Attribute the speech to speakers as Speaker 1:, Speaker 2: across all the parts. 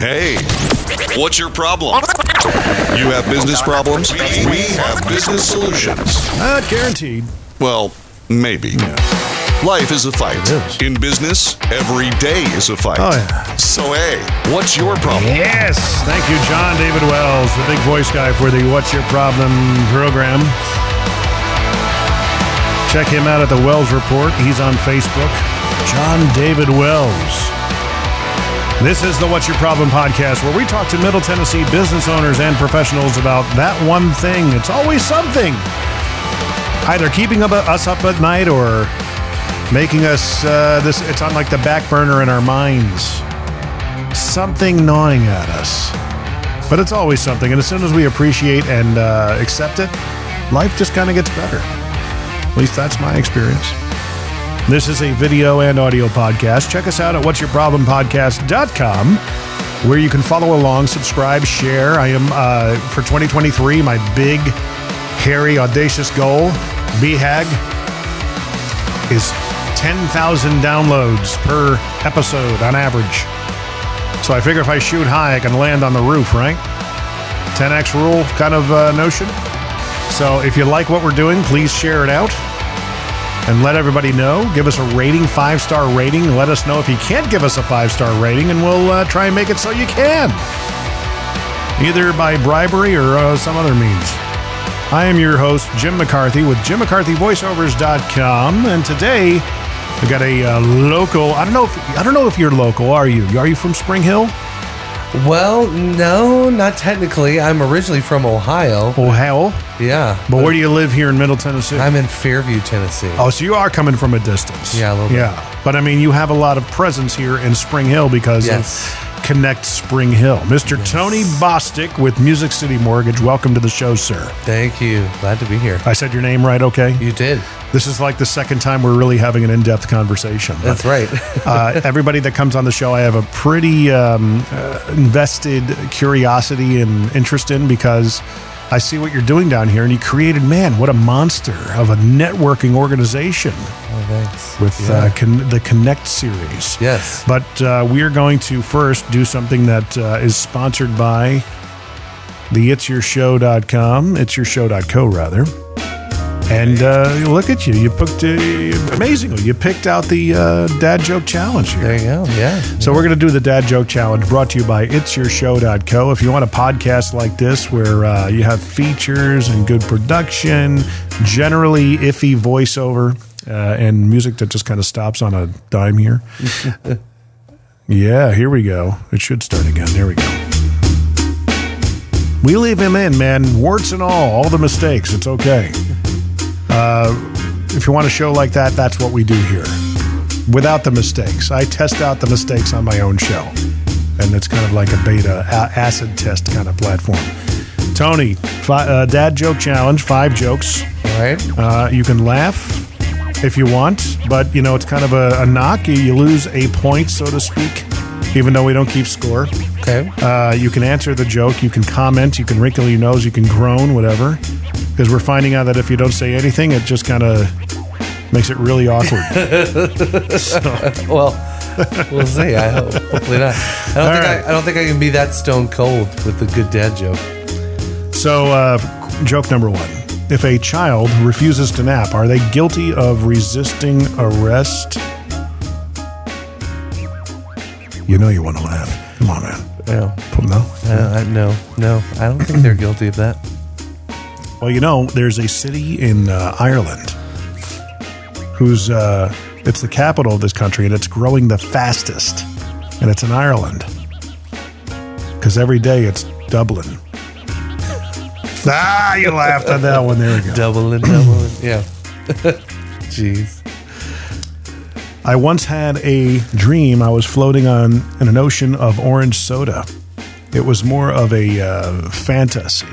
Speaker 1: Hey, what's your problem? You have business problems? We have business solutions.
Speaker 2: Not guaranteed.
Speaker 1: Well, maybe.
Speaker 2: Yeah.
Speaker 1: Life is a fight.
Speaker 2: It is.
Speaker 1: In business, every day is a fight.
Speaker 2: Oh, yeah.
Speaker 1: So, hey, what's your problem?
Speaker 2: Yes. Thank you, John David Wells, the big voice guy for the What's Your Problem program. Check him out at the Wells Report. He's on Facebook. John David Wells. This is the What's Your Problem podcast, where we talk to Middle Tennessee business owners and professionals about that one thing. It's always something. Either keeping us up at night or making us it's on like the back burner in our minds. Something gnawing at us. But it's always something. And as soon as we appreciate and accept it, life just kind of gets better. At least that's my experience. This is a video and audio podcast. Check us out at whatsyourproblempodcast.com, where you can follow along, subscribe, share. I am, for 2023, my big, hairy, audacious goal, BHAG, is 10,000 downloads per episode on average. So I figure if I shoot high, I can land on the roof, right? 10x rule kind of notion. So if you like what we're doing, please share it out and let everybody know. Give us a rating, 5-star rating. Let us know if you can't give us a 5-star rating, and we'll try and make it so you can. Either by bribery or some other means. I am your host, Jim McCarthy, with JimMcCarthyVoiceovers.com, and today we got a local. I don't know if you're local. Are you? Are you from Spring Hill?
Speaker 3: Well, no, not technically. I'm originally from Ohio.
Speaker 2: Ohio?
Speaker 3: Yeah.
Speaker 2: But where do you live here in Middle Tennessee?
Speaker 3: I'm in Fairview, Tennessee.
Speaker 2: Oh, so you are coming from a distance.
Speaker 3: Yeah, a little bit.
Speaker 2: Yeah. But I mean, you have a lot of presence here in Spring Hill because of Connect Spring Hill. Mr. Tony Bostic with Music City Mortgage. Welcome to the show, sir.
Speaker 3: Thank you. Glad to be here.
Speaker 2: I said your name right, okay?
Speaker 3: You did.
Speaker 2: This is like the second time we're really having an in-depth conversation.
Speaker 3: That's right.
Speaker 2: Everybody that comes on the show, I have a pretty invested curiosity and interest in, because I see what you're doing down here, and you created, man, what a monster of a networking organization.
Speaker 3: Oh, thanks.
Speaker 2: With the Connect series.
Speaker 3: Yes.
Speaker 2: But we are going to first do something that is sponsored by the it'syourshow.com, it'syourshow.co rather. And look at you. You picked, amazingly, you picked out the Dad Joke Challenge here.
Speaker 3: There you go, yeah.
Speaker 2: So we're going to do the Dad Joke Challenge, brought to you by it'syourshow.co. If you want a podcast like this where you have features and good production, generally iffy voiceover, and music that just kind of stops on a dime here. Yeah, here we go. It should start again. There we go. We leave him in, man. Warts and all the mistakes. It's okay. If you want a show like that, that's what we do here. Without the mistakes. I test out the mistakes on my own show. And it's kind of like a beta acid test kind of platform. Tony, Dad Joke Challenge, 5 jokes.
Speaker 3: All right.
Speaker 2: You can laugh if you want, but, you know, it's kind of a knock. You lose a point, so to speak, even though we don't keep score.
Speaker 3: Okay.
Speaker 2: You can answer the joke. You can comment. You can wrinkle your nose. You can groan, whatever. Because we're finding out that if you don't say anything, it just kind of makes it really awkward.
Speaker 3: Well, we'll see. I hope. Hopefully not. I don't think I can be that stone cold with the good dad joke.
Speaker 2: So, joke number 1. If a child refuses to nap, are they guilty of resisting arrest? You know you want to laugh. Come on, man.
Speaker 3: No.
Speaker 2: No?
Speaker 3: No. I don't think they're guilty of that.
Speaker 2: Well, you know, there's a city in Ireland whose it's the capital of this country, and it's growing the fastest. And it's in Ireland. Because every day it's Dublin. You laughed at that one. There we go.
Speaker 3: Doubling. Yeah. Jeez.
Speaker 2: I once had a dream. I was floating in an ocean of orange soda. It was more of a fantasy.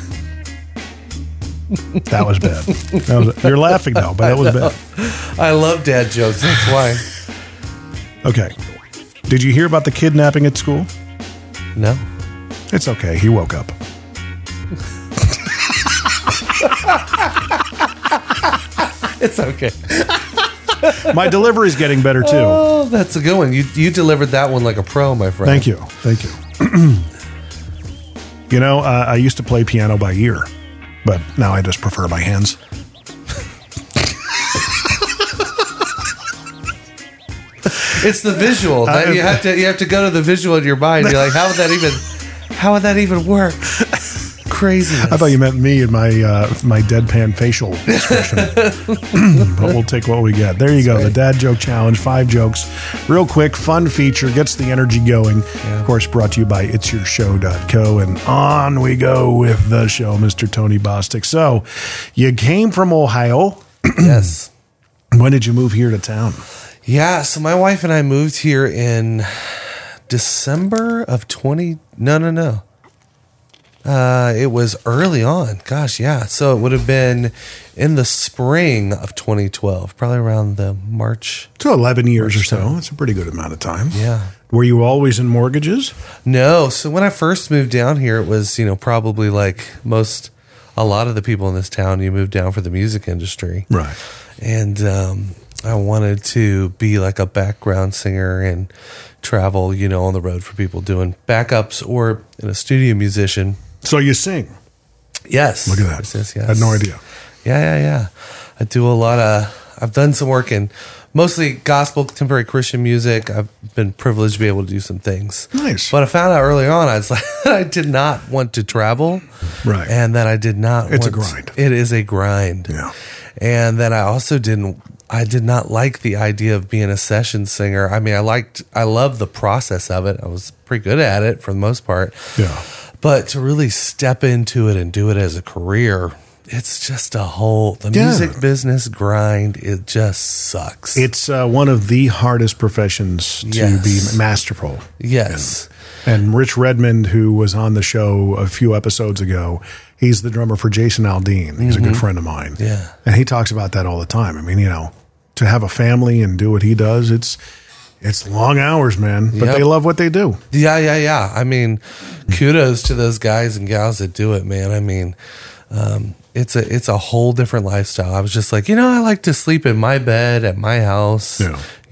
Speaker 2: That was bad. You're laughing now, but that was bad.
Speaker 3: I love dad jokes. That's why.
Speaker 2: Okay. Did you hear about the kidnapping at school?
Speaker 3: No.
Speaker 2: It's okay. He woke up.
Speaker 3: It's okay.
Speaker 2: My delivery's getting better, too.
Speaker 3: Oh, that's a good one. You delivered that one like a pro, my friend.
Speaker 2: Thank you. You know, I used to play piano by ear, but now I just prefer my hands.
Speaker 3: It's the visual. You have to go to the visual in your mind. You're like, how would that even work? Craziness.
Speaker 2: I thought you meant me and my deadpan facial expression. But we'll take what we get. There you go.
Speaker 3: Right.
Speaker 2: The Dad Joke Challenge. 5 jokes. Real quick, fun feature. Gets the energy going.
Speaker 3: Yeah.
Speaker 2: Of course, brought to you by it'syourshow.co. And on we go with the show, Mr. Tony Bostic. So, you came from Ohio.
Speaker 3: Yes.
Speaker 2: When did you move here to town?
Speaker 3: Yeah, so my wife and I moved here in December of 20... No. It was early on. Gosh, yeah. So it would have been in the spring of 2012, probably around the March.
Speaker 2: So 11 years or so. That's a pretty good amount of time.
Speaker 3: Yeah.
Speaker 2: Were you always in mortgages?
Speaker 3: No. So when I first moved down here, it was, probably like a lot of the people in this town, you moved down for the music industry.
Speaker 2: Right.
Speaker 3: And I wanted to be like a background singer and travel, on the road for people doing backups or in a studio musician.
Speaker 2: So you sing?
Speaker 3: Yes.
Speaker 2: Look at that.
Speaker 3: Yes.
Speaker 2: I had no idea.
Speaker 3: Yeah. I do I've done some work in mostly gospel, contemporary Christian music. I've been privileged to be able to do some things.
Speaker 2: Nice.
Speaker 3: But I found out early on, I did not want to travel.
Speaker 2: Right.
Speaker 3: And that I did not
Speaker 2: It's a grind.
Speaker 3: It is a grind.
Speaker 2: Yeah.
Speaker 3: And then I also I did not like the idea of being a session singer. I mean, I loved the process of it. I was pretty good at it for the most part.
Speaker 2: Yeah.
Speaker 3: But to really step into it and do it as a career, it's just the music business grind. It just sucks.
Speaker 2: It's one of the hardest professions to be masterful.
Speaker 3: Yes.
Speaker 2: And Rich Redmond, who was on the show a few episodes ago, he's the drummer for Jason Aldean. He's a good friend of mine.
Speaker 3: Yeah.
Speaker 2: And he talks about that all the time. I mean, to have a family and do what he does, it's long hours, man. But they love what they do.
Speaker 3: Yeah. I mean, kudos to those guys and gals that do it, man. I mean, it's a whole different lifestyle. I was just like, I like to sleep in my bed at my house,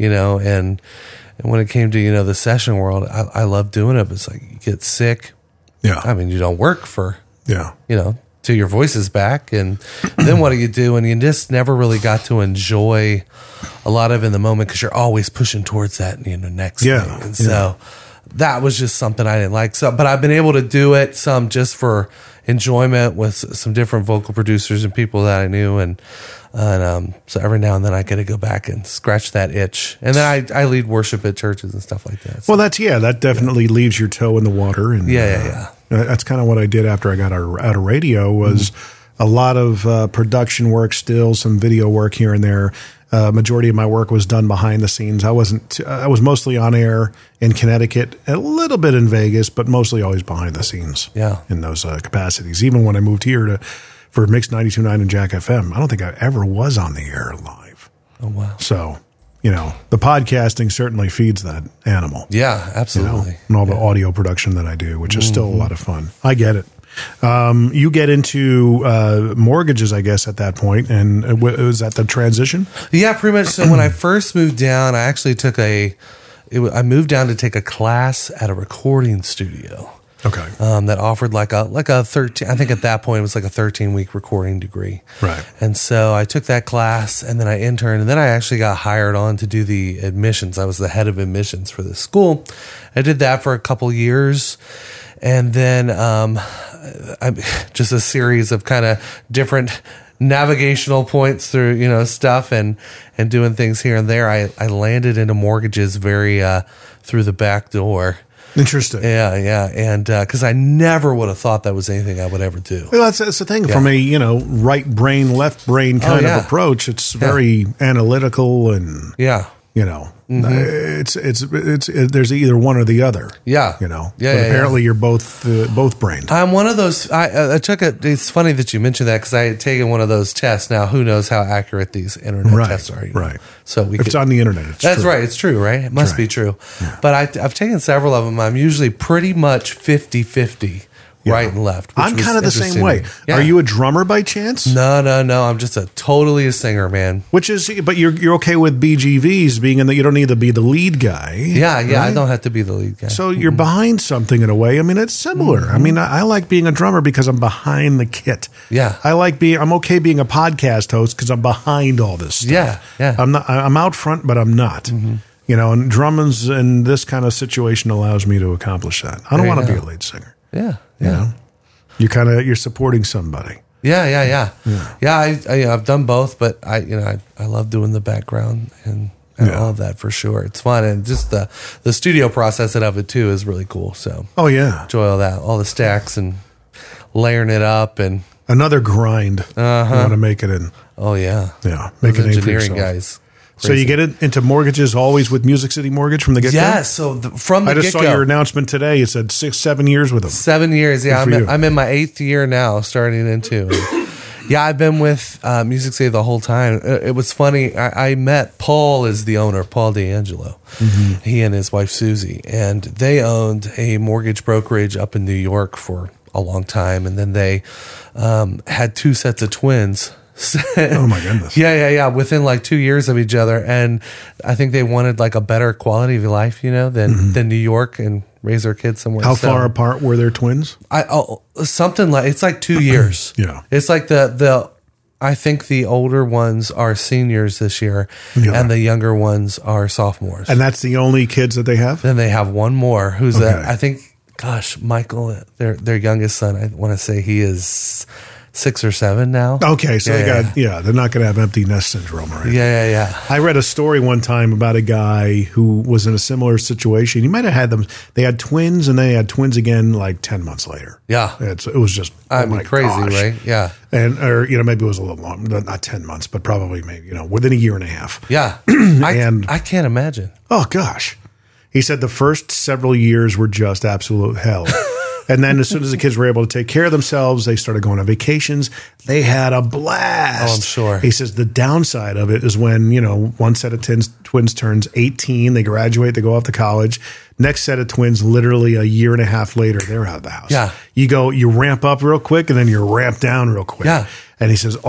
Speaker 3: and when it came to, the session world, I love doing it. But it's like you get sick.
Speaker 2: Yeah.
Speaker 3: I mean, you don't work for,
Speaker 2: Yeah.
Speaker 3: till your voice is back. And then what do you do? And you just never really got to enjoy a lot of in the moment because you're always pushing towards that, next thing. And so that was just something I didn't like. So, but I've been able to do it some just for enjoyment with some different vocal producers and people that I knew. And so every now and then I get to go back and scratch that itch. And then I lead worship at churches and stuff like that. So,
Speaker 2: Well, that definitely leaves your toe in the water. And
Speaker 3: Yeah.
Speaker 2: That's kind of what I did after I got out of radio was a lot of production work still, some video work here and there. Majority of my work was done behind the scenes. I was mostly on air in Connecticut, a little bit in Vegas, but mostly always behind the scenes.
Speaker 3: Yeah.
Speaker 2: In those capacities. Even when I moved here for Mix 92.9 and Jack FM, I don't think I ever was on the air live.
Speaker 3: Oh, wow.
Speaker 2: So, the podcasting certainly feeds that animal.
Speaker 3: Yeah, absolutely.
Speaker 2: And all the audio production that I do, which is still a lot of fun. I get it. You get into mortgages, I guess, at that point, and was that the transition?
Speaker 3: Yeah, pretty much. So when I first moved down, I actually I moved down to take a class at a recording studio.
Speaker 2: Okay.
Speaker 3: That offered like a 13, I think at that point it was like a 13-week recording degree.
Speaker 2: Right.
Speaker 3: And so I took that class and then I interned and then I actually got hired on to do the admissions. I was the head of admissions for this school. I did that for a couple years. And then just a series of kind of different navigational points through, stuff and doing things here and there. I landed into mortgages very through the back door.
Speaker 2: Interesting.
Speaker 3: Yeah. And because I never would have thought that was anything I would ever do.
Speaker 2: Well, that's the thing. From a, right brain, left brain kind of approach, it's very analytical and, there's either one or the other.
Speaker 3: Yeah.
Speaker 2: But apparently you're both brained.
Speaker 3: I'm one of those. I took it. It's funny that you mentioned that because I had taken one of those tests. Now, who knows how accurate these internet tests are?
Speaker 2: Right.
Speaker 3: So
Speaker 2: if it's on the internet,
Speaker 3: that's true. Right. It's true, right? It must be true.
Speaker 2: Yeah.
Speaker 3: But I've taken several of them. I'm usually pretty much 50-50 right and left.
Speaker 2: I'm kind of the same way. Yeah. Are you a drummer by chance?
Speaker 3: No. I'm just totally a singer, man.
Speaker 2: But you're okay with BGVs being in that you don't need to be the lead guy.
Speaker 3: Yeah. Right? I don't have to be the lead guy.
Speaker 2: So you're behind something in a way. I mean, it's similar. I mean, I like being a drummer because I'm behind the kit.
Speaker 3: Yeah.
Speaker 2: I'm okay being a podcast host because I'm behind all this stuff.
Speaker 3: Yeah.
Speaker 2: I'm out front, but I'm not. And drumming's in this kind of situation allows me to accomplish that. I don't want to be a lead singer.
Speaker 3: Yeah.
Speaker 2: You're supporting somebody.
Speaker 3: Yeah. I've done both, but I love doing the background and all of that for sure. It's fun, and just the studio process of it too is really cool. So enjoy all that, all the stacks and layering it up, and
Speaker 2: another grind. You want to make it in.
Speaker 3: Oh yeah,
Speaker 2: make
Speaker 3: Those
Speaker 2: it
Speaker 3: engineering guys.
Speaker 2: Crazy. So you get into mortgages always with Music City Mortgage from the get-go?
Speaker 3: Yeah, so from the get-go.
Speaker 2: I just saw your announcement today. It said 7 years with them.
Speaker 3: 7 years, yeah. I'm in my 8th year now, starting into. Yeah, I've been with Music City the whole time. It was funny. I met Paul is the owner, Paul D'Angelo. He and his wife, Susie. And they owned a mortgage brokerage up in New York for a long time. And then they had 2 sets of twins.
Speaker 2: Oh my goodness.
Speaker 3: Yeah. Within like 2 years of each other. And I think they wanted like a better quality of life, than New York, and raise their kids somewhere.
Speaker 2: How far apart were their twins?
Speaker 3: Something like, it's like 2 years.
Speaker 2: Yeah.
Speaker 3: It's like I think the older ones are seniors this year, and the younger ones are sophomores.
Speaker 2: And that's the only kids that they have?
Speaker 3: Then they have one more who's I think, Michael, their youngest son, I want to say he is 6 or 7 now.
Speaker 2: Okay, so they're not going to have empty nest syndrome or anything.
Speaker 3: Yeah.
Speaker 2: I read a story one time about a guy who was in a similar situation. He might have had them. They had twins, and they had twins again like 10 months later.
Speaker 3: Yeah,
Speaker 2: it was just
Speaker 3: crazy,
Speaker 2: gosh.
Speaker 3: Right? Yeah,
Speaker 2: or maybe it was a little long, not 10 months, but probably maybe within a year and a half.
Speaker 3: Yeah, I can't imagine.
Speaker 2: Oh gosh, he said the first several years were just absolute hell. And then as soon as the kids were able to take care of themselves, they started going on vacations. They had a blast.
Speaker 3: Oh, I'm sure.
Speaker 2: He says the downside of it is when, one set of twins turns 18, they graduate, they go off to college. Next set of twins, literally a year and a half later, they're out of the house.
Speaker 3: Yeah.
Speaker 2: You ramp up real quick, and then you ramp down real quick.
Speaker 3: Yeah.
Speaker 2: And he says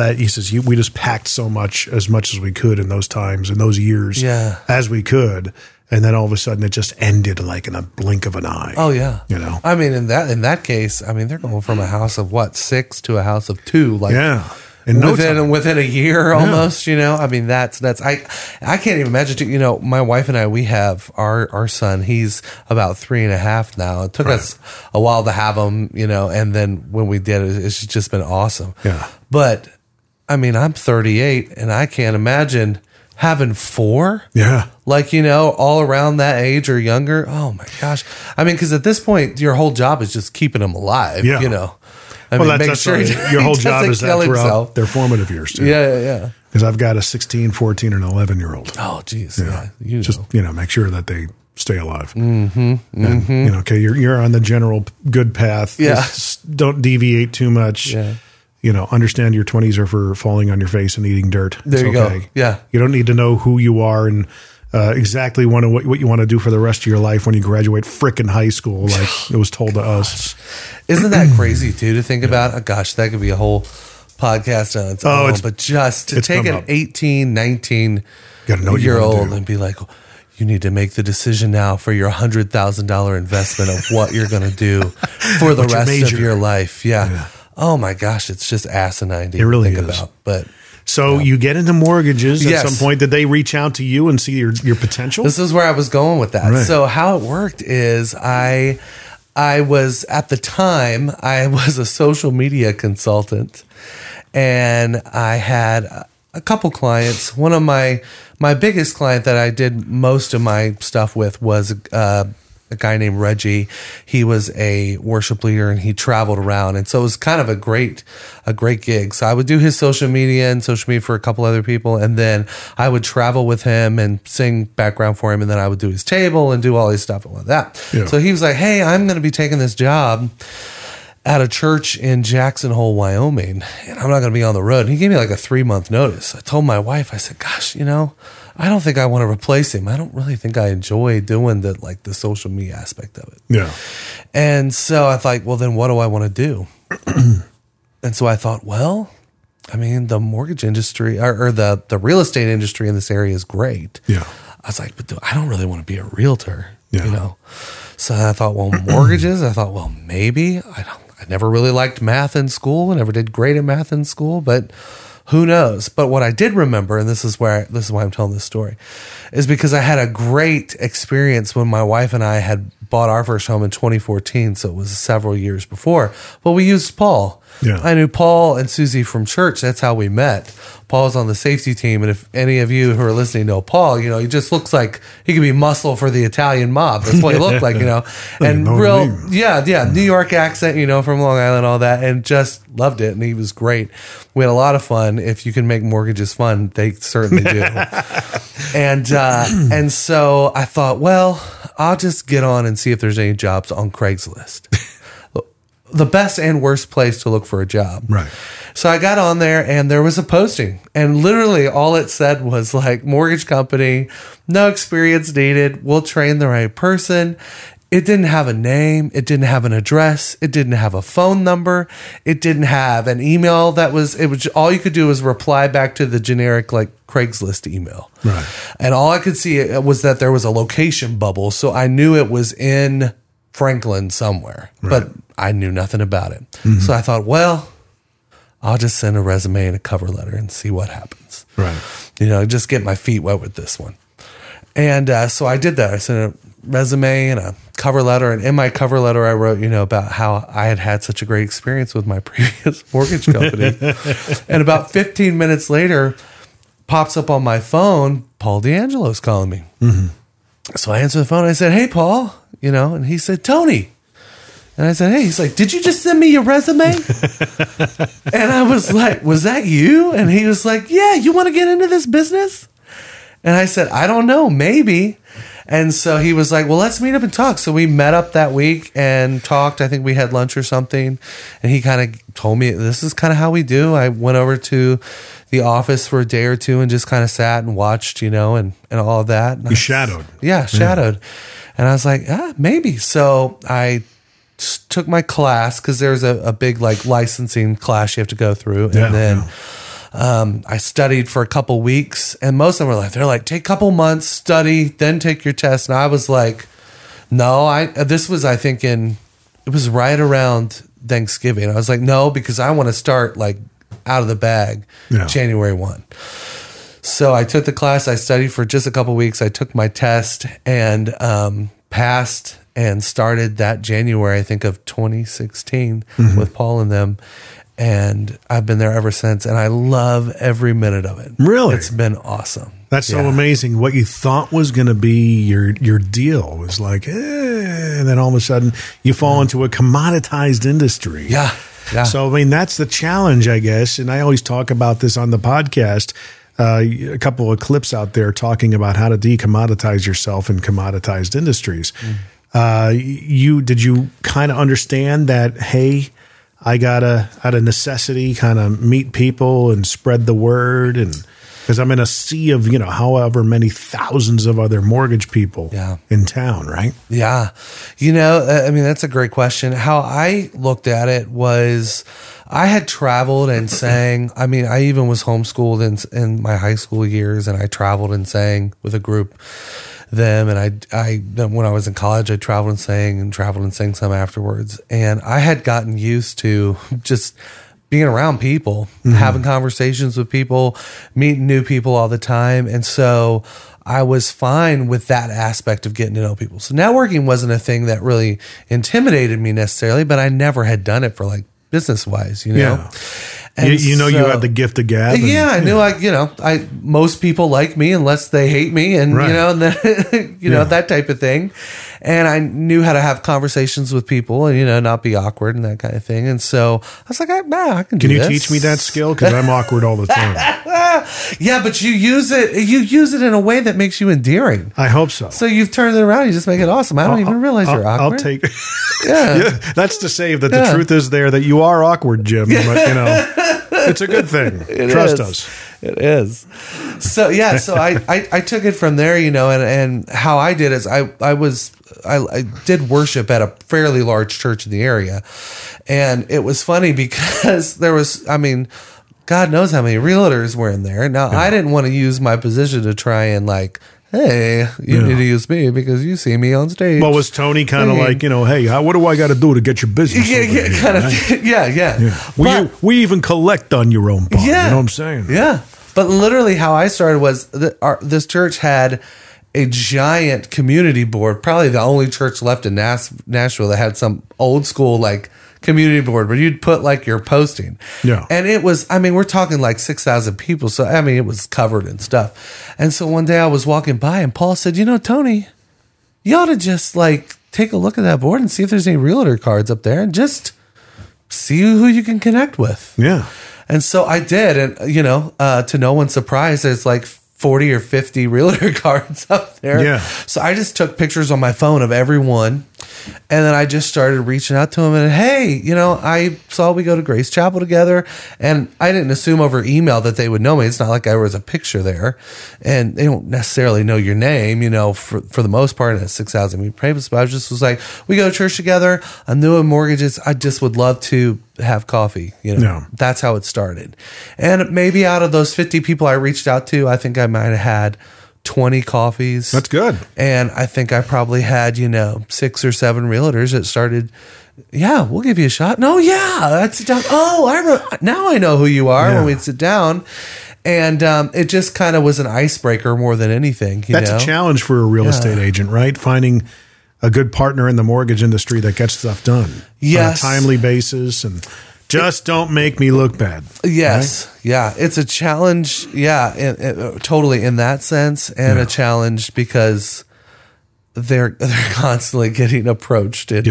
Speaker 2: we just packed so much as we could in those times, in those years, as we could. And then all of a sudden, it just ended like in a blink of an eye.
Speaker 3: Oh yeah, I mean, in that case, I mean, they're going from a house of 6 to a house of 2. Like, within a year almost. I mean, that's I can't even imagine. My wife and I, we have our son. He's about 3.5 now. It took us a while to have him, and then when we did it, it's just been awesome.
Speaker 2: Yeah,
Speaker 3: but I mean, I'm 38, and I can't imagine having 4.
Speaker 2: Yeah.
Speaker 3: Like, all around that age or younger. Oh my gosh. I mean, because at this point, your whole job is just keeping them alive, I mean, make sure
Speaker 2: your whole job is that throughout their formative years too.
Speaker 3: Yeah.
Speaker 2: Because I've got a 16, 14, and 11-year-old.
Speaker 3: Oh, geez.
Speaker 2: Yeah. Make sure that they stay alive. And, okay, you're on the general good path.
Speaker 3: Yeah.
Speaker 2: Just don't deviate too much.
Speaker 3: Yeah.
Speaker 2: Understand your 20s are for falling on your face and eating dirt.
Speaker 3: There you go. Yeah.
Speaker 2: You don't need to know who you are and exactly what you want to do for the rest of your life when you graduate frickin' high school, like it was told to us.
Speaker 3: Isn't that crazy, too, to think about? Oh, gosh, that could be a whole podcast on its own. But just to take an 18, 19-year-old and be like, you need to make the decision now for your $100,000 investment of what you're going to do for the rest of your life. Yeah. Oh my gosh, it's just asinine to think about. But
Speaker 2: so you get into mortgages at some point. Did they reach out to you and see your potential?
Speaker 3: This is where I was going with that. Right. So how it worked is I was at the time I was a social media consultant, and I had a couple clients. One of my biggest client that I did most of my stuff with was a guy named Reggie. He was a worship leader, and he traveled around. And so it was kind of a great gig. So I would do his social media for a couple other people. And then I would travel with him and sing background for him. And then I would do his table and do all his stuff and all that. Yeah. So he was like, hey, I'm going to be taking this job at a church in Jackson Hole, Wyoming, and I'm not going to be on the road. And he gave me like a 3-month notice. I told my wife, I said, gosh, I don't think I want to replace him. I don't really think I enjoy doing the social media aspect of it.
Speaker 2: Yeah.
Speaker 3: And so I thought, well, then what do I want to do? And so I thought, well, I mean, the mortgage industry or the real estate industry in this area is great.
Speaker 2: Yeah.
Speaker 3: I was like, but I don't really want to be a realtor,
Speaker 2: Yeah.
Speaker 3: you know? So I thought, well, mortgages, I thought, well, maybe. I never really liked math in school. I never did great at math in school, but who knows? But what I did remember, and this is why I'm telling this story, is because I had a great experience when my wife and I had bought our first home in 2014. So it was several years before, but we used Paul.
Speaker 2: Yeah.
Speaker 3: I knew Paul and Susie from church. That's how we met. Paul was on the safety team. And if any of you who are listening know Paul, you know, he just looks like he could be muscle for the Italian mob. That's what he looked like, you know, and New York accent, you know, from Long Island, all that, and just loved it. And he was great. We had a lot of fun. If you can make mortgages fun, they certainly do. And so I thought, well, I'll just get on and see if there's any jobs on Craigslist. The best and worst place to look for a job.
Speaker 2: Right.
Speaker 3: So I got on there and there was a posting, and literally all it said was like, mortgage company, no experience needed. We'll train the right person. It didn't have a name. It didn't have an address. It didn't have a phone number. It didn't have an email it was all you could do was reply back to the generic like Craigslist email.
Speaker 2: Right.
Speaker 3: And all I could see was that there was a location bubble. So I knew it was in Franklin somewhere, but I knew nothing about it. Mm-hmm. So I thought, well, I'll just send a resume and a cover letter and see what happens.
Speaker 2: Right.
Speaker 3: You know, just get my feet wet with this one. And so I did that. I sent a resume and a cover letter. And in my cover letter, I wrote, you know, about how I had such a great experience with my previous mortgage company. And about 15 minutes later, pops up on my phone, Paul D'Angelo's calling me. Mm-hmm. So I answered the phone. I said, hey, Paul, you know, and he said, Tony. And I said, hey, he's like, did you just send me your resume? And I was like, was that you? And he was like, yeah, you want to get into this business? And I said, I don't know, maybe. And so he was like, well, let's meet up and talk. So we met up that week and talked. I think we had lunch or something. And he kind of told me, this is kind of how we do. I went over to the office for a day or two and just kind of sat and watched, you know, and all of that. And
Speaker 2: you shadowed.
Speaker 3: Yeah, shadowed. And I was like, maybe. So I took my class because there's a big like licensing class you have to go through. And then I studied for a couple weeks, and most of them were like, they're like, take a couple months, study, then take your test. And I was like, no, this was, I think it was right around Thanksgiving. I was like, no, because I want to start like out of the bag January 1. So I took the class, I studied for just a couple weeks. I took my test and passed and started that January, I think of 2016 with Paul and them. And I've been there ever since, and I love every minute of it.
Speaker 2: Really?
Speaker 3: It's been awesome.
Speaker 2: That's so amazing. What you thought was going to be your deal was like, and then all of a sudden you fall into a commoditized industry.
Speaker 3: Yeah.
Speaker 2: So, I mean, that's the challenge, I guess. And I always talk about this on the podcast. A couple of clips out there talking about how to decommoditize yourself in commoditized industries. Did you kind of understand that, hey, I gotta, out of necessity, kind of meet people and spread the word, and because I'm in a sea of, you know, however many thousands of other mortgage people in town, right? Yeah.
Speaker 3: You know, I mean, that's a great question. How I looked at it was I had traveled and sang. I mean, I even was homeschooled in my high school years, and I traveled and sang with a group them. And I when I was in college, I traveled and sang some afterwards. And I had gotten used to just being around people, having conversations with people, meeting new people all the time. And so I was fine with that aspect of getting to know people. So networking wasn't a thing that really intimidated me necessarily, but I never had done it for like business wise, you know?
Speaker 2: Yeah. And you know, you had the gift of gab.
Speaker 3: I knew most people like me unless they hate me, and you know, and then, know, that type of thing. And I knew how to have conversations with people and, you know, not be awkward and that kind of thing. And so I was like, I can do this.
Speaker 2: Can you teach me that skill? Because I'm awkward all the time.
Speaker 3: Yeah, but you use it in a way that makes you endearing.
Speaker 2: I hope so.
Speaker 3: So you've turned it around. You just make it awesome. I don't even realize you're awkward.
Speaker 2: I'll take that's to say that the truth is there that you are awkward, Jim. But, you know, it's a good thing. Trust us.
Speaker 3: It is. So, so I took it from there, you know, and how I did is I was I did worship at a fairly large church in the area. And it was funny because there was, I mean, God knows how many realtors were in there. Now, I didn't want to use my position to try and like, hey, you need to use me because you see me on stage.
Speaker 2: Well, was Tony kind of like, hey, what do I got to do to get your business?
Speaker 3: Yeah.
Speaker 2: We even collect on your own bond.
Speaker 3: Yeah.
Speaker 2: You know what I'm saying?
Speaker 3: Yeah. But literally how I started was this church had a giant community board, probably the only church left in Nashville that had some old school like community board where you'd put like your posting.
Speaker 2: Yeah.
Speaker 3: And it was, I mean, we're talking like 6,000 people. So, I mean, it was covered in stuff. And so one day I was walking by and Paul said, Tony, you ought to just like take a look at that board and see if there's any realtor cards up there and just see who you can connect with.
Speaker 2: Yeah.
Speaker 3: And so I did. And, to no one's surprise, there's like 40 or 50 realtor cards up there.
Speaker 2: Yeah.
Speaker 3: So I just took pictures on my phone of everyone. And then I just started reaching out to them and, hey, I saw we go to Grace Chapel together. And I didn't assume over email that they would know me. It's not like there was a picture there. And they don't necessarily know your name, for the most part. And it's 6,000 papers. But I was like, we go to church together. I'm new in mortgages. I just would love to have coffee. That's how it started. And maybe out of those 50 people I reached out to, I think I might have had 20 coffees.
Speaker 2: That's good.
Speaker 3: And I think I probably had, 6 or 7 realtors that started, we'll give you a shot. No, that's down. Oh, now I know who you are when we sit down. And it just kind of was an icebreaker more than anything.
Speaker 2: That's a challenge for a real estate agent, right? Finding a good partner in the mortgage industry that gets stuff done on a timely basis and just don't make me look bad.
Speaker 3: Yes. Right? Yeah. It's a challenge. Yeah. Totally in that sense. And a challenge because they're constantly getting approached and,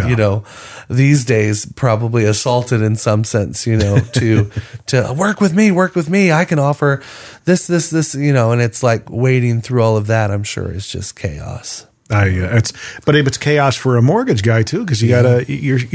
Speaker 3: these days probably assaulted in some sense, to work with me. I can offer this, and it's like wading through all of that. I'm sure is just chaos.
Speaker 2: But it's chaos for a mortgage guy too, because you gotta.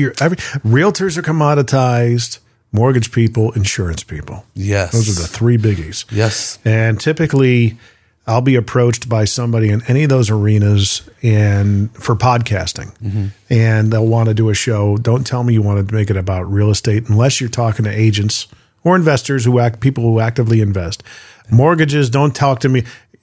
Speaker 2: Realtors are commoditized, mortgage people, insurance people.
Speaker 3: Yes,
Speaker 2: those are the 3 biggies.
Speaker 3: Yes,
Speaker 2: and typically, I'll be approached by somebody in any of those arenas and for podcasting, and they'll want to do a show. Don't tell me you want to make it about real estate unless you're talking to agents or investors people who actively invest. Mortgages, don't talk to me.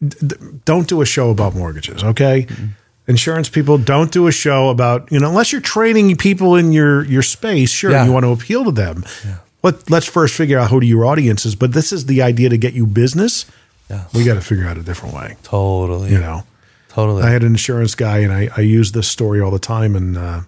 Speaker 2: Don't do a show about mortgages, okay? Mm-hmm. Insurance people, don't do a show about, unless you're training people in your space, sure, you want to appeal to them. Yeah. Let's first figure out who your audience is, but this is the idea to get you business. Yeah. We got to figure out a different way.
Speaker 3: Totally.
Speaker 2: Totally. I had an insurance guy, and I use this story all the time, and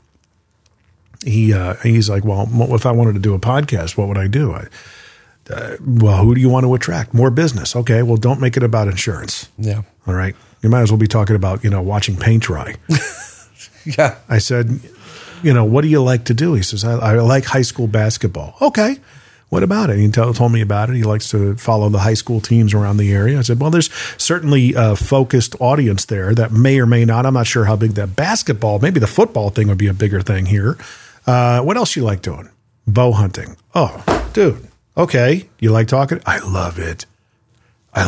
Speaker 2: he's like, well, if I wanted to do a podcast, what would I do? Well, who do you want to attract? More business. Okay, well, don't make it about insurance.
Speaker 3: Yeah.
Speaker 2: All right. You might as well be talking about, watching paint dry.
Speaker 3: Yeah.
Speaker 2: I said, what do you like to do? He says, I like high school basketball. Okay. What about it? He told me about it. He likes to follow the high school teams around the area. I said, well, there's certainly a focused audience there that may or may not. I'm not sure how big that basketball, maybe the football thing would be a bigger thing here. What else you like doing? Bow hunting. Oh, dude. Okay. You like talking? I love it. I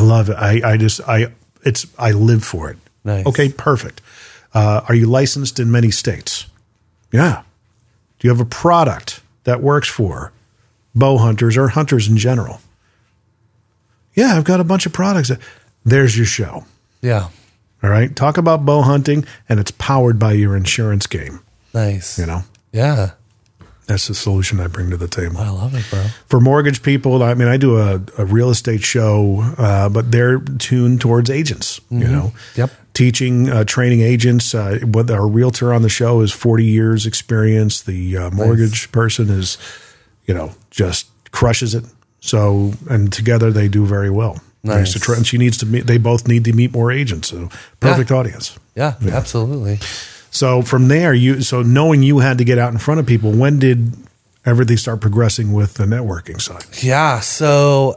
Speaker 2: live for it.
Speaker 3: Nice.
Speaker 2: Okay. Perfect. Are you licensed in many states? Yeah. Do you have a product that works for bow hunters or hunters in general? Yeah. I've got a bunch of products. There's your show.
Speaker 3: Yeah.
Speaker 2: All right. Talk about bow hunting, and it's powered by your insurance game.
Speaker 3: Nice.
Speaker 2: Yeah. That's the solution I bring to the table.
Speaker 3: I love it, bro.
Speaker 2: For mortgage people, I mean, I do a real estate show, but they're tuned towards agents,
Speaker 3: Yep.
Speaker 2: Teaching, training agents. What our realtor on the show is 40 years experience. The mortgage person is, just crushes it. So, and together they do very well.
Speaker 3: Nice.
Speaker 2: And they both need to meet more agents. So perfect audience.
Speaker 3: Yeah, absolutely.
Speaker 2: So from there, knowing you had to get out in front of people, when did everything start progressing with the networking side? Yeah.
Speaker 3: So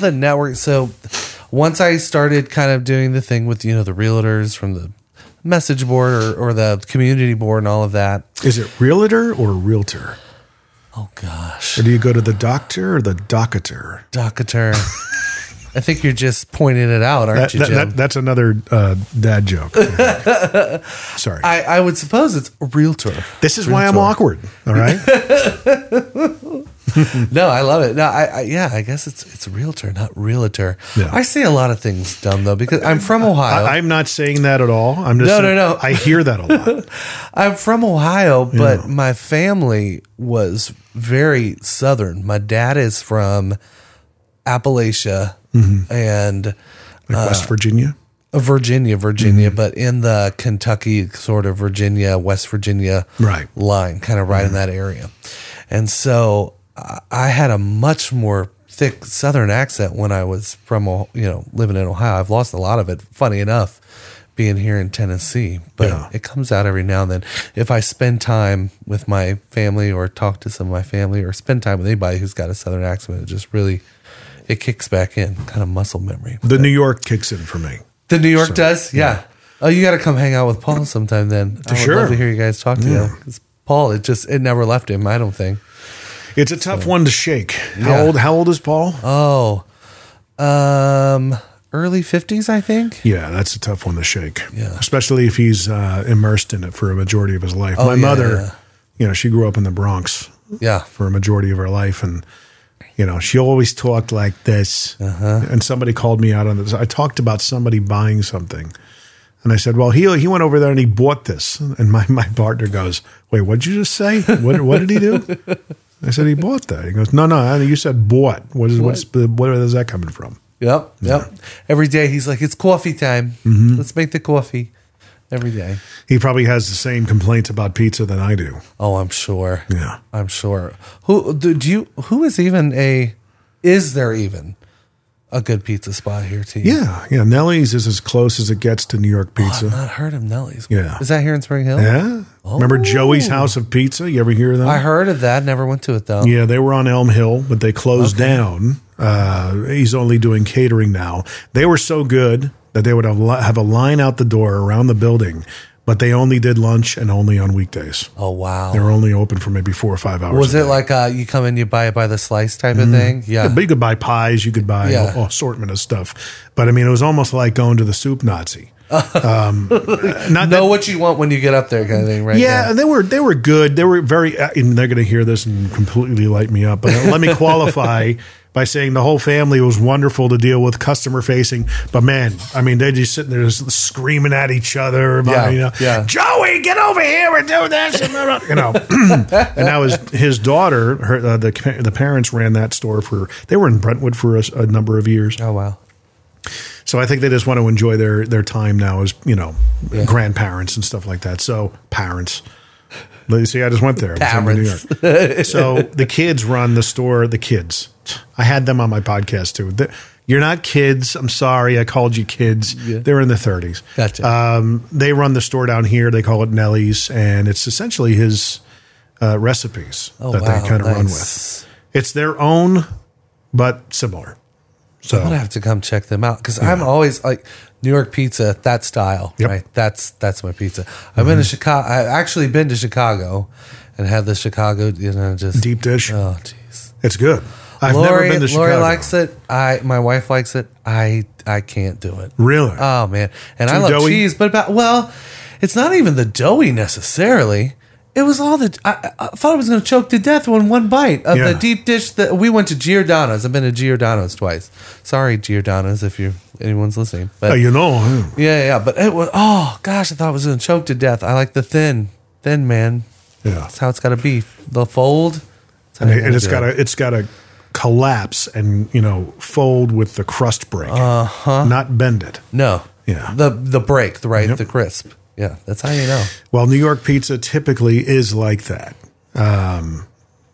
Speaker 3: once I started kind of doing the thing with, the realtors from the message board or the community board and all of that.
Speaker 2: Is it realtor or realtor?
Speaker 3: Oh, gosh.
Speaker 2: Or do you go to the doctor or the docketer?
Speaker 3: Docketer. I think you're just pointing it out, aren't you, Jim?
Speaker 2: That's another dad joke. Sorry.
Speaker 3: I would suppose it's a realtor.
Speaker 2: This is why I'm awkward. All right.
Speaker 3: No, I love it. No, I guess it's realtor, not realtor.
Speaker 2: Yeah.
Speaker 3: I say a lot of things dumb though because I'm from Ohio.
Speaker 2: I'm not saying that at all. I'm just
Speaker 3: no.
Speaker 2: I hear that a lot.
Speaker 3: I'm from Ohio, but my family was very southern. My dad is from Appalachia and
Speaker 2: Like West Virginia.
Speaker 3: Virginia, but in the Kentucky sort of Virginia, West Virginia line, kind of right in that area. And so I had a much more thick Southern accent when I was from, living in Ohio. I've lost a lot of it, funny enough, being here in Tennessee. But it comes out every now and then. If I spend time with my family or talk to some of my family or spend time with anybody who's got a Southern accent, it just really, it kicks back in, kind of muscle memory.
Speaker 2: The New York kicks in for me.
Speaker 3: The New York does? Yeah. Oh, you got to come hang out with Paul sometime then. I would love to hear you guys talk together. Because Paul, it never left him, I don't think.
Speaker 2: It's a tough one to shake. How old is Paul?
Speaker 3: Oh, early 50s, I think.
Speaker 2: Yeah, that's a tough one to shake.
Speaker 3: Yeah.
Speaker 2: Especially if he's immersed in it for a majority of his life. My mother, she grew up in the Bronx.
Speaker 3: Yeah.
Speaker 2: For a majority of her life, and she always talked like this. And somebody called me out on this. I talked about somebody buying something. And I said, well, he went over there and he bought this. And my partner goes, wait, what did you just say? What did he do? I said, he bought that. He goes, no, you said bought. Where is that coming from?
Speaker 3: Yep. Every day he's like, it's coffee time. Let's make the coffee. Every day.
Speaker 2: He probably has the same complaints about pizza that I do.
Speaker 3: Oh, I'm sure.
Speaker 2: Yeah.
Speaker 3: I'm sure. Is there even a good pizza spot here to you?
Speaker 2: Yeah. Nellie's is as close as it gets to New York pizza.
Speaker 3: I've not heard of Nellie's.
Speaker 2: Yeah.
Speaker 3: Is that here in Spring Hill?
Speaker 2: Yeah.
Speaker 3: Oh.
Speaker 2: Remember Joey's House of Pizza? You ever hear of that?
Speaker 3: I heard of that. Never went to it though.
Speaker 2: Yeah, they were on Elm Hill, but they closed down. He's only doing catering now. They were so good that they would have a line out the door around the building, but they only did lunch and only on weekdays.
Speaker 3: Oh, wow.
Speaker 2: They were only open for maybe 4 or 5 hours.
Speaker 3: Was it like you come in, you buy it by the slice type of thing? Yeah.
Speaker 2: But you could buy pies, you could buy an assortment of stuff. But I mean, it was almost like going to the Soup Nazi.
Speaker 3: Know what you want when you get up there, kind of thing, right?
Speaker 2: Yeah, they were good. They were very. And they're going to hear this and completely light me up. But let me qualify by saying the whole family was wonderful to deal with, customer facing. But man, I mean, they're just sitting there just screaming at each other about, Joey, get over here and do this, and and that was his daughter. The parents ran that store they were in Brentwood for a number of years.
Speaker 3: Oh wow.
Speaker 2: So I think they just want to enjoy their time now as, grandparents and stuff like that. So parents. See, I just went there.
Speaker 3: Parents.
Speaker 2: New York. So the kids run the store. The kids. I had them on my podcast too. You're not kids. I'm sorry. I called you kids. Yeah. They're in their 30s.
Speaker 3: Gotcha.
Speaker 2: They run the store down here. They call it Nellie's. And it's essentially his recipes they kind of run with. It's their own, but similar. So
Speaker 3: I'm gonna have to come check them out because I'm always like New York pizza, that style, right? That's my pizza. I've been to Chicago. I've actually been to Chicago and had the Chicago, just
Speaker 2: deep dish.
Speaker 3: Oh, jeez,
Speaker 2: it's good. I've never been to Chicago.
Speaker 3: Lori likes it. My wife likes it. I can't do it.
Speaker 2: Really?
Speaker 3: Oh man, and
Speaker 2: Too
Speaker 3: I love
Speaker 2: doughy?
Speaker 3: cheese, but it's not even the doughy necessarily. It was all I thought I was going to choke to death on one bite of the deep dish that we went to Giordano's. I've been to Giordano's twice. Sorry, Giordano's, if anyone's listening. But, Yeah. But it was, oh gosh, I thought I was going to choke to death. I like the thin man.
Speaker 2: Yeah.
Speaker 3: That's how it's got to be. The fold.
Speaker 2: And it's got to collapse and, fold with the crust break. Not bend it.
Speaker 3: No.
Speaker 2: Yeah.
Speaker 3: The break, the crisp. Yeah, that's how you know.
Speaker 2: Well, New York pizza typically is like that. And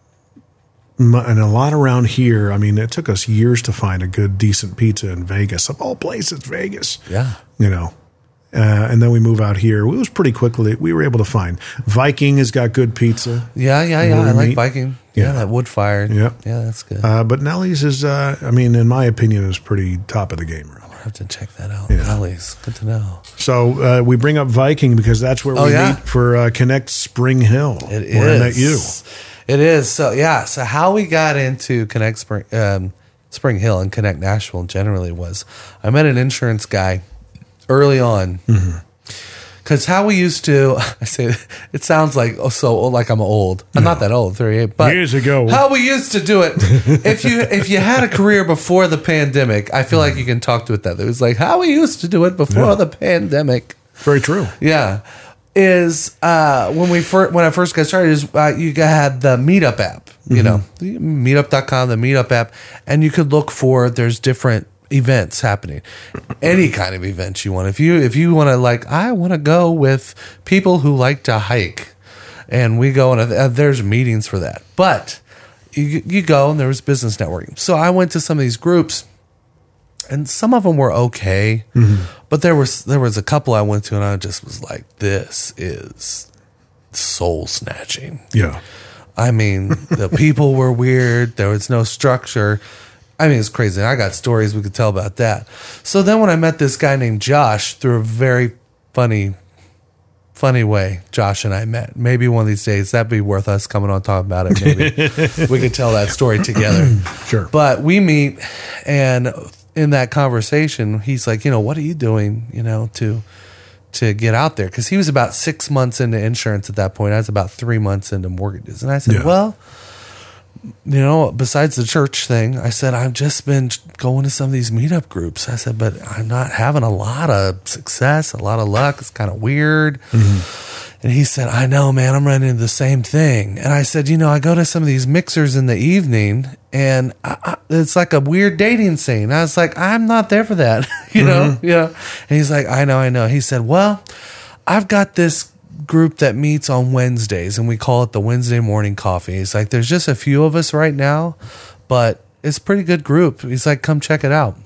Speaker 2: a lot around here, I mean, it took us years to find a good, decent pizza in Vegas. Of all places, Vegas.
Speaker 3: Yeah.
Speaker 2: And then we move out here. It was pretty quickly. We were able to find. Viking has got good pizza.
Speaker 3: Yeah. I like Viking. Yeah, that wood fired.
Speaker 2: Yeah.
Speaker 3: Yeah, that's good.
Speaker 2: But Nellie's is, in my opinion, is pretty top of the game.
Speaker 3: I have to check that out.
Speaker 2: Yeah.
Speaker 3: Nellie's. Good to know.
Speaker 2: So we bring up Viking because that's where we meet for Connect Spring Hill.
Speaker 3: It is.
Speaker 2: Where I met you.
Speaker 3: It is. So how we got into Connect Spring Hill and Connect Nashville generally was I met an insurance guy early on. Because how we used to, I say, it sounds like like I'm old. I'm not that old, 38. But
Speaker 2: years ago,
Speaker 3: how we used to do it. If you had a career before the pandemic, I feel like you can talk to it that. It was like how we used to do it before the pandemic.
Speaker 2: Very true.
Speaker 3: Yeah, is when I first got started is you had the Meetup app. You know, Meetup.com, the Meetup app, and you could look for there's different events happening, any kind of events you want. If you want to I want to go with people who like to hike, and we go and there's meetings for that. But you go and there was business networking. So I went to some of these groups, and some of them were okay, but there was a couple I went to, and I just was like, this is soul snatching.
Speaker 2: Yeah.
Speaker 3: I mean, the people were weird. There was no structure. I mean, it's crazy. I got stories we could tell about that. So then when I met this guy named Josh through a very funny way, Josh and I met. Maybe one of these days that'd be worth us coming on talking about it. Maybe we could tell that story together.
Speaker 2: Sure.
Speaker 3: But we meet, and in that conversation, he's like, what are you doing, to get out there? Because he was about 6 months into insurance at that point. I was about 3 months into mortgages. And I said, well, besides the church thing, I said, I've just been going to some of these meetup groups. I said, but I'm not having a lot of success, a lot of luck. It's kind of weird. And he said, I know, man, I'm running into the same thing. And I said, I go to some of these mixers in the evening, and it's like a weird dating scene. I was like, I'm not there for that, know? And he's like, I know. He said, well, I've got this group that meets on Wednesdays, and we call it the Wednesday morning coffee. He's like, there's just a few of us right now, but it's a pretty good group. He's like, come check it out.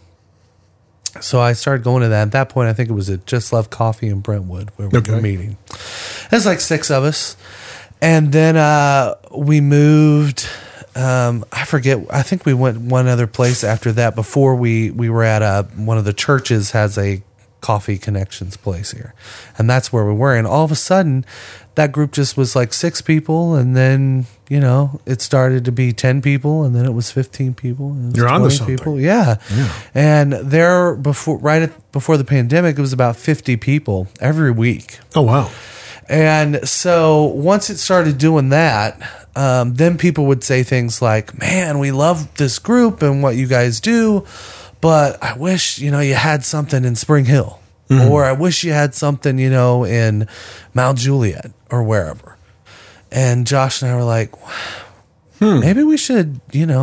Speaker 3: So I started going to that. At that point, I think it was at Just Love Coffee in Brentwood where we were meeting. There's like 6 of us. And then we moved. I forget. I think we went one other place after that before we were at one of the churches has a Coffee Connections place here. And that's where we were. And all of a sudden, that group just was like 6 people. And then, it started to be 10 people. And then it was 15 people. And
Speaker 2: You're on to something.
Speaker 3: People. Yeah. And there, before the pandemic, it was about 50 people every week.
Speaker 2: Oh, wow.
Speaker 3: And so once it started doing that, then people would say things like, man, we love this group and what you guys do, but I wish, you had something in Spring Hill, or I wish you had something, in Mount Juliet or wherever. And Josh and I were like, maybe we should,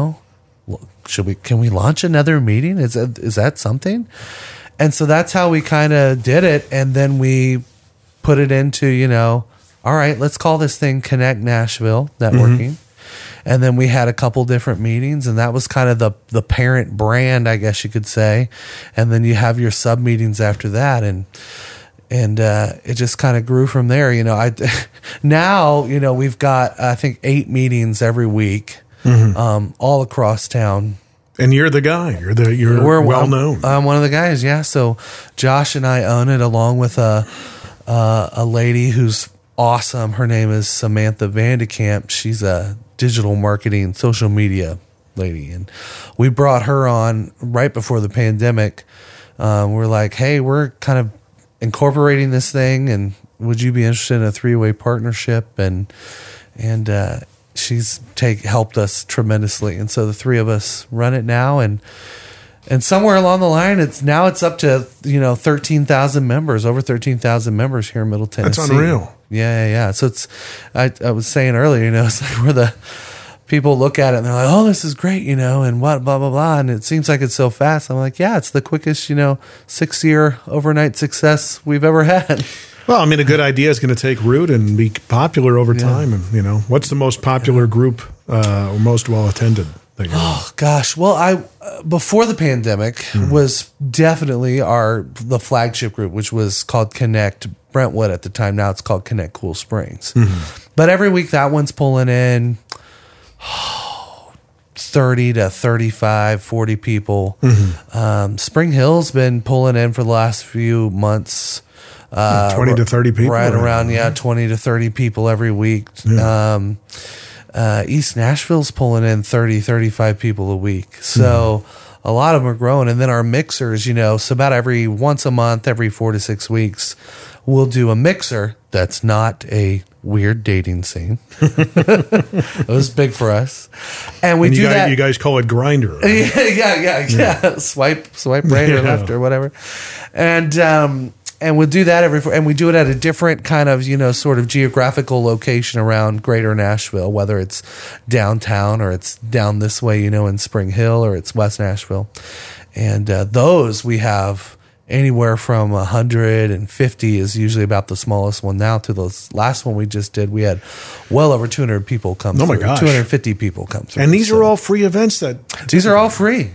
Speaker 3: can we launch another meeting? Is that something? And so that's how we kind of did it. And then we put it into, all right, let's call this thing Connect Nashville Networking. And then we had a couple different meetings, and that was kind of the parent brand, I guess you could say. And then you have your sub meetings after that. And it just kind of grew from there. Now, we've got, I think, 8 meetings every week, all across town.
Speaker 2: And you're the guy. We're well known.
Speaker 3: I'm one of the guys. Yeah. So Josh and I own it, along with a lady who's awesome. Her name is Samantha Vandekamp. She's a digital marketing, social media lady, and we brought her on right before the pandemic. We're like, hey, we're kind of incorporating this thing, and would you be interested in a 3-way partnership? And she's helped us tremendously, and so the 3 of us run it now, and somewhere along the line, it's up to 13,000 members, over 13,000 members here in Middle Tennessee.
Speaker 2: That's unreal.
Speaker 3: Yeah. So I was saying earlier, it's like where the people look at it and they're like, oh, this is great, and what, blah, blah, blah. And it seems like it's so fast. I'm like, yeah, it's the quickest, 6-year overnight success we've ever had.
Speaker 2: Well, I mean, a good idea is going to take root and be popular over time. And, what's the most popular group or most well attended?
Speaker 3: Oh gosh. Well, before the pandemic was definitely the flagship group, which was called Connect Brentwood at the time. Now it's called Connect Cool Springs. But every week that one's pulling in 30 to 35, 40 people. Spring Hill's been pulling in for the last few months.
Speaker 2: 20 to 30 people.
Speaker 3: Right around, 20 to 30 people every week. East Nashville's pulling in 30, 35 people a week. So a lot of them are growing. And then our mixers, so about once a month, every 4 to 6 weeks, we'll do a mixer that's not a weird dating scene. It was big for us. And we do that.
Speaker 2: You guys call it Grindr, right?
Speaker 3: Yeah. Swipe right or left or whatever. And we'll do that and we do it at a different kind of, sort of geographical location around Greater Nashville, whether it's downtown or it's down this way, in Spring Hill, or it's West Nashville. And those we have anywhere from 150 is usually about the smallest one now, to the last one we just did. We had well over 200 people come through.
Speaker 2: Oh my gosh.
Speaker 3: 250 people come through.
Speaker 2: And these are all free events
Speaker 3: These are all free.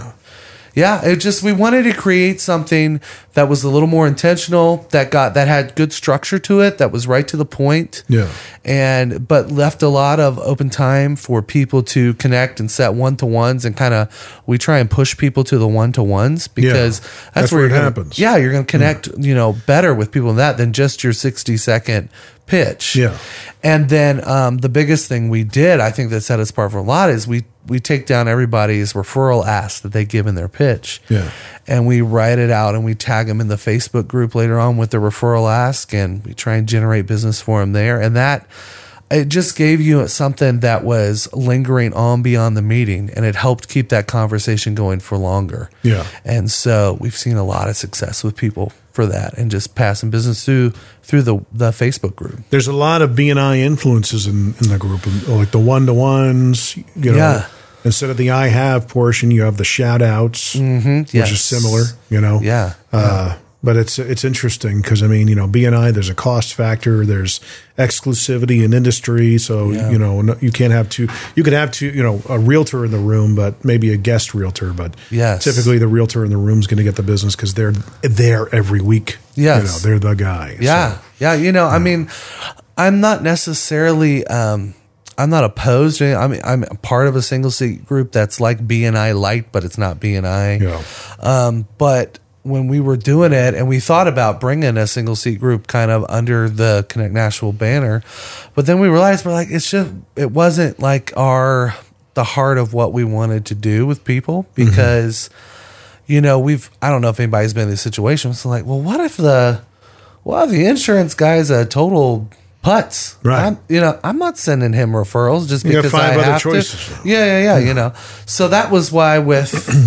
Speaker 3: Yeah, we wanted to create something that was a little more intentional, that had good structure to it, that was right to the point.
Speaker 2: Yeah.
Speaker 3: But left a lot of open time for people to connect and set one-to-ones, and we try and push people to the one-to-ones, because that's where
Speaker 2: it happens.
Speaker 3: Yeah, you're going to connect, better with people than just your 60-second pitch.
Speaker 2: Yeah.
Speaker 3: And then the biggest thing we did, I think that set us apart from a lot, is we take down everybody's referral ask that they give in their pitch.
Speaker 2: Yeah.
Speaker 3: And we write it out and we tag them in the Facebook group later on with the referral ask, and we try and generate business for them there. And it just gave you something that was lingering on beyond the meeting, and it helped keep that conversation going for longer.
Speaker 2: Yeah.
Speaker 3: And so we've seen a lot of success with people for that, and just passing business through the Facebook group.
Speaker 2: There's a lot of BNI influences in the group, like the one-to-ones.
Speaker 3: Yeah.
Speaker 2: Instead of the I have portion, you have the shout outs, which is similar.
Speaker 3: Yeah.
Speaker 2: But it's interesting because, BNI, there's a cost factor, there's exclusivity in industry. So, you can't have two. You could have two, a realtor in the room, but maybe a guest realtor. But typically the realtor in the room is going to get the business because they're there every week.
Speaker 3: Yes.
Speaker 2: They're the guy.
Speaker 3: Yeah.
Speaker 2: So,
Speaker 3: yeah. I'm not necessarily, I'm not opposed to it. I'm a part of a single seat group that's like BNI light, but it's not BNI.
Speaker 2: Yeah.
Speaker 3: But when we were doing it, and we thought about bringing a single seat group kind of under the Connect Nashville banner, but then we realized it wasn't like the heart of what we wanted to do with people, because I don't know if anybody's been in this situation. It's like, well, what if the insurance guy's a total putz,
Speaker 2: right?
Speaker 3: I'm not sending him referrals just because
Speaker 2: five
Speaker 3: I
Speaker 2: other
Speaker 3: have
Speaker 2: choices,
Speaker 3: to. Yeah. So that was why with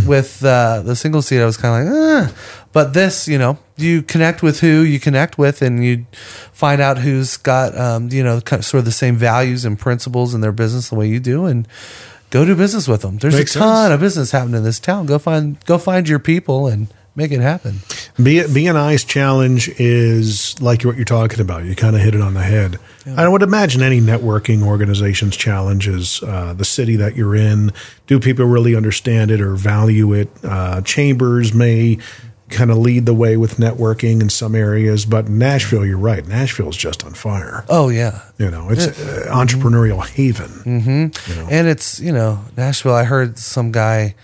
Speaker 3: the single seat, I was kind of like, But this, you connect with who you connect with, and you find out who's got, sort of the same values and principles in their business the way you do, and go do business with them. There's a ton of business happening in this town. Go find your people and make it happen.
Speaker 2: BNI's challenge is like what you're talking about. You kind of hit it on the head. Yeah. I would imagine any networking organization's challenge is the city that you're in. Do people really understand it or value it? Chambers may kind of lead the way with networking in some areas, but Nashville, you're right. Nashville's just on fire.
Speaker 3: Oh, yeah.
Speaker 2: It's entrepreneurial haven.
Speaker 3: Mm-hmm. And it's, Nashville, I heard some guy...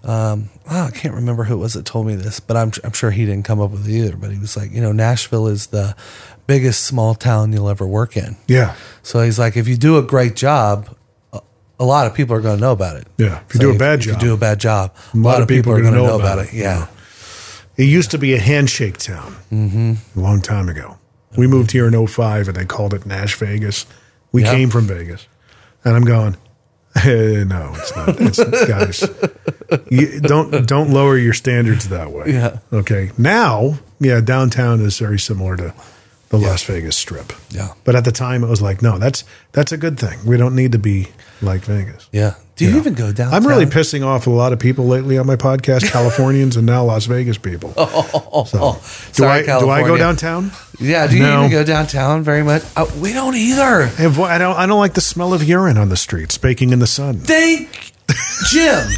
Speaker 3: I can't remember who it was that told me this, but I'm sure he didn't come up with it either. But he was like, Nashville is the biggest small town you'll ever work in.
Speaker 2: Yeah.
Speaker 3: So he's like, if you do a great job, a lot of people are going to know about it.
Speaker 2: Yeah. If you do a bad
Speaker 3: job, a lot of people are going to know about it. Yeah.
Speaker 2: It used to be a handshake town a long time ago. We moved here in 2005, and they called it Nash Vegas. We came from Vegas, and I'm going, no, it's not. Guys, don't lower your standards that way.
Speaker 3: Yeah.
Speaker 2: Okay. Now, downtown is very similar to the Las Vegas Strip.
Speaker 3: Yeah.
Speaker 2: But at the time, it was like, no, that's a good thing. We don't need to be like Vegas.
Speaker 3: Yeah. Do you even go downtown?
Speaker 2: I'm really pissing off a lot of people lately on my podcast, Californians and now Las Vegas people.
Speaker 3: Sorry,
Speaker 2: do I go downtown?
Speaker 3: Yeah. Do you even go downtown very much? We don't either.
Speaker 2: I don't like the smell of urine on the streets, baking in the sun.
Speaker 3: Jim,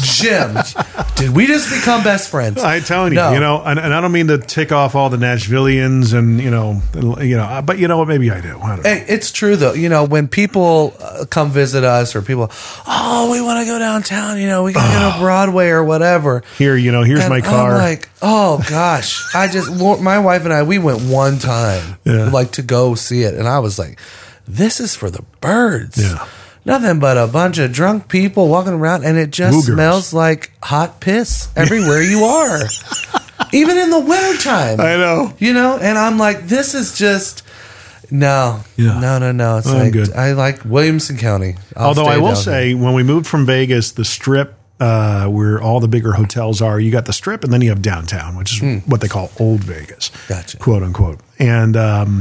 Speaker 3: did we just become best friends?
Speaker 2: I'm telling you, and I don't mean to tick off all the Nashvillians, and but you know what? Maybe I do. I don't know.
Speaker 3: Hey, it's true though. When people come visit us, or people, we want to go downtown. We got to go to Broadway or whatever.
Speaker 2: Here's my car.
Speaker 3: I'm like, oh gosh, my wife and I, we went one time, to go see it, and I was like, this is for the birds.
Speaker 2: Yeah.
Speaker 3: Nothing but a bunch of drunk people walking around, and it just smells like hot piss everywhere you are. Even in the wintertime.
Speaker 2: I know.
Speaker 3: You know, and I'm like, this is just... No. It's good. I like Williamson County.
Speaker 2: Although I will say, when we moved from Vegas, the Strip, where all the bigger hotels are, you got the Strip, and then you have downtown, which is what they call Old Vegas.
Speaker 3: Gotcha.
Speaker 2: Quote, unquote. And...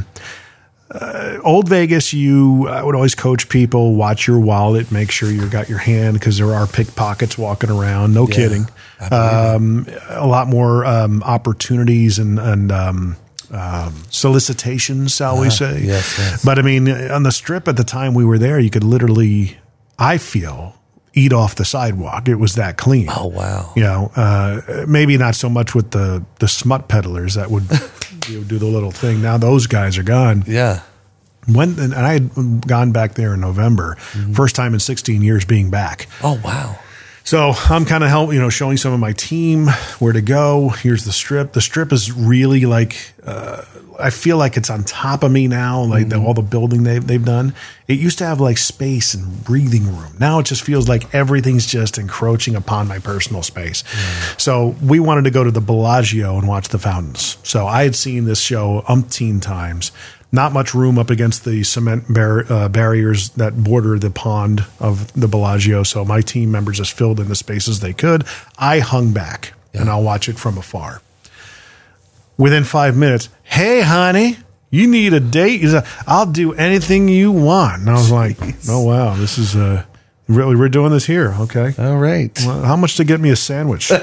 Speaker 2: Old Vegas, I would always coach people, watch your wallet, make sure you got your hand, because there are pickpockets walking around. No kidding. A lot more opportunities and solicitations, shall we say.
Speaker 3: Yes.
Speaker 2: But I mean, on the Strip at the time we were there, you could literally, I feel, eat off the sidewalk. It was that clean.
Speaker 3: Oh, wow.
Speaker 2: You know, maybe not so much with the smut peddlers that would do the little thing. Now those guys are gone.
Speaker 3: Yeah.
Speaker 2: And I had gone back there in November, first time in 16 years being back.
Speaker 3: Oh, wow.
Speaker 2: So I'm kind of showing some of my team where to go. Here's the Strip. The Strip is really like, I feel like it's on top of me now, like all the building they've done. It used to have like space and breathing room. Now it just feels like everything's just encroaching upon my personal space. So we wanted to go to the Bellagio and watch the fountains. So I had seen this show umpteen times. Not much room up against the cement barriers that border the pond of the Bellagio. So my team members just filled in the spaces they could. I hung back and I'll watch it from afar. Within 5 minutes, hey, honey, you need a date? He said, I'll do anything you want. And I was like, oh, wow, this is really, we're doing this here. Okay.
Speaker 3: All right.
Speaker 2: Well, how much to get me a sandwich?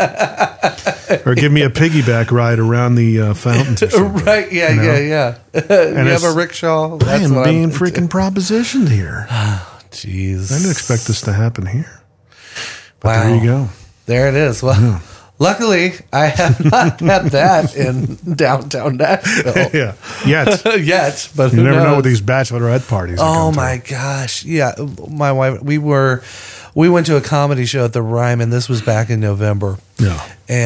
Speaker 2: Or give me a piggyback ride around the fountain.
Speaker 3: Right. Yeah. And you have a rickshaw.
Speaker 2: I am being freaking propositioned here.
Speaker 3: Jeez.
Speaker 2: I didn't expect this to happen here. But there you go.
Speaker 3: There it is. Well, luckily, I have not had that in downtown Nashville. Yet. But
Speaker 2: you never know with these bachelorette parties.
Speaker 3: Oh, my gosh. Yeah. My wife, we went to a comedy show at the Ryman. This was back in November.
Speaker 2: Yeah.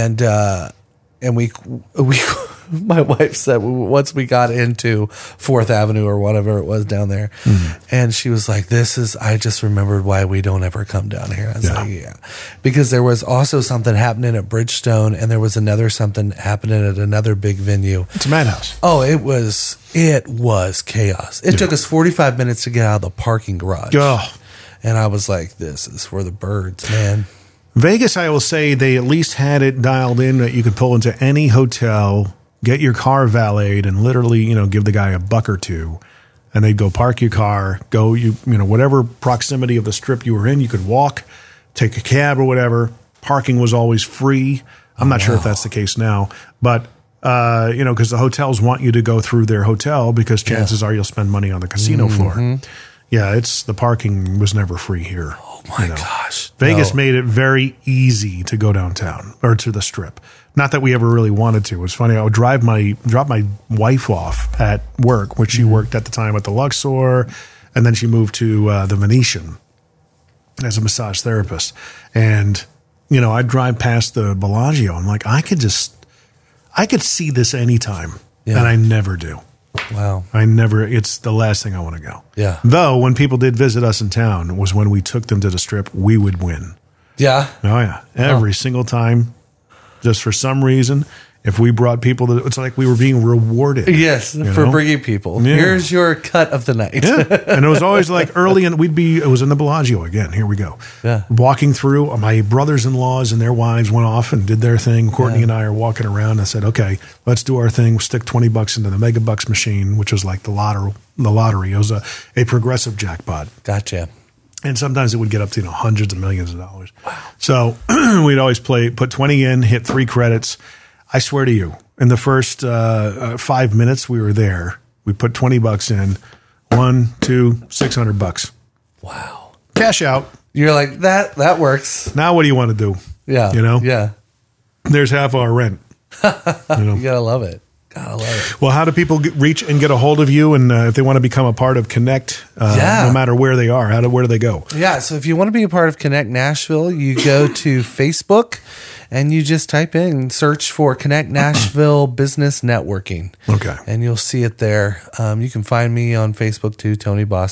Speaker 3: And we my wife said once we got into 4th Avenue or whatever it was down there, and she was like, I just remembered why we don't ever come down here. I was like, because there was also something happening at Bridgestone, and there was something happening at another big venue.
Speaker 2: It's a madhouse.
Speaker 3: Oh, it was chaos. It took us 45 minutes to get out of the parking garage.
Speaker 2: Oh.
Speaker 3: And I was like, this is for the birds, man.
Speaker 2: Vegas, I will say, they at least had it dialed in that you could pull into any hotel, get your car valeted, and literally, give the guy a buck or two, and they'd go park your car, go, whatever proximity of the Strip you were in, you could walk, take a cab or whatever. Parking was always free. I'm not sure if that's the case now, but, because the hotels want you to go through their hotel because chances are you'll spend money on the casino floor. Yeah, the parking was never free here.
Speaker 3: Oh my gosh.
Speaker 2: Vegas made it very easy to go downtown or to the Strip. Not that we ever really wanted to. It was funny. I would drop my wife off at work, which she worked at the time at the Luxor, and then she moved to the Venetian as a massage therapist. And, I'd drive past the Bellagio. I'm like, I could see this anytime. And I never do.
Speaker 3: Wow.
Speaker 2: It's the last thing I want to go.
Speaker 3: Yeah.
Speaker 2: Though, when people did visit us in town, was when we took them to the Strip, we would win.
Speaker 3: Yeah.
Speaker 2: Oh, yeah. Every single time. Just for some reason, if we brought people it's like we were being rewarded.
Speaker 3: Yes, for bringing people. Yeah. Here's your cut of the night.
Speaker 2: Yeah. And it was always like early, and it was in the Bellagio again. Here we go.
Speaker 3: Yeah.
Speaker 2: Walking through, my brothers-in-laws and their wives went off and did their thing. Courtney and I are walking around. I said, okay, let's do our thing. We'll stick $20 into the Mega Bucks machine, which was like the lottery. It was a progressive jackpot.
Speaker 3: Gotcha.
Speaker 2: And sometimes it would get up to hundreds of millions of dollars. Wow. So we'd always put 20 in, hit 3 credits. I swear to you, in the first 5 minutes we were there, we put $20 in. 1, 2, $600.
Speaker 3: Wow.
Speaker 2: Cash out.
Speaker 3: You're like, that works.
Speaker 2: Now what do you want to do?
Speaker 3: Yeah.
Speaker 2: Yeah. There's half our rent.
Speaker 3: You gotta love it. Gotta love it.
Speaker 2: Well, how do people reach and get a hold of you? And if they want to become a part of Connect, no matter where they are, where do they go?
Speaker 3: Yeah. So if you want to be a part of Connect Nashville, you go to Facebook and you just search for Connect Nashville Business Networking.
Speaker 2: Okay.
Speaker 3: And you'll see it there. You can find me on Facebook too, Tony Bostic.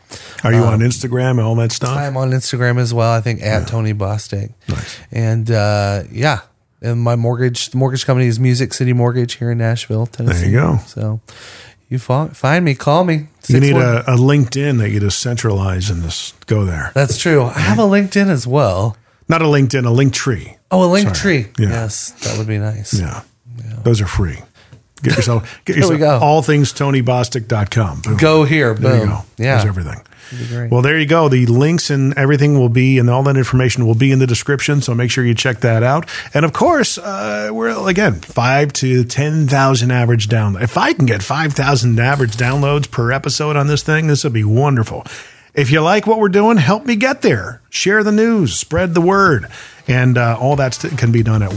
Speaker 2: Are you on Instagram and all that stuff?
Speaker 3: I'm on Instagram as well. I think at Tony Bostic.
Speaker 2: Nice.
Speaker 3: And and my mortgage company is Music City Mortgage here in Nashville, Tennessee.
Speaker 2: There you go.
Speaker 3: So you find me, call me.
Speaker 2: You need a LinkedIn that you just centralize and just go there.
Speaker 3: That's true. I have a LinkedIn as well.
Speaker 2: Not a LinkedIn, a Linktree.
Speaker 3: Oh, a Linktree.
Speaker 2: Yeah.
Speaker 3: Yes, that would be nice.
Speaker 2: Yeah. Those are free. Get yourself
Speaker 3: There we go.
Speaker 2: allthingstonybostic.com. Boom.
Speaker 3: Go here. Boom.
Speaker 2: There you go.
Speaker 3: Yeah.
Speaker 2: There's everything.
Speaker 3: That'd be great.
Speaker 2: Well, there you go. The links and everything will be, and all that information will be in the description. So make sure you check that out. And of course, we're again 5,000 to 10,000 average downloads. If I can get 5,000 average downloads per episode on this thing, this would be wonderful. If you like what we're doing, help me get there. Share the news, spread the word. And all that can be done at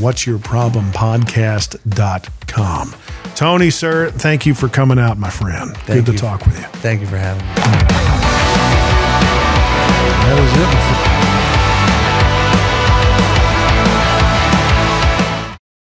Speaker 2: whatsyourproblempodcast.com. Tony, sir, thank you for coming out, my friend. Good to talk with you.
Speaker 3: Thank you for having me.
Speaker 2: That was it.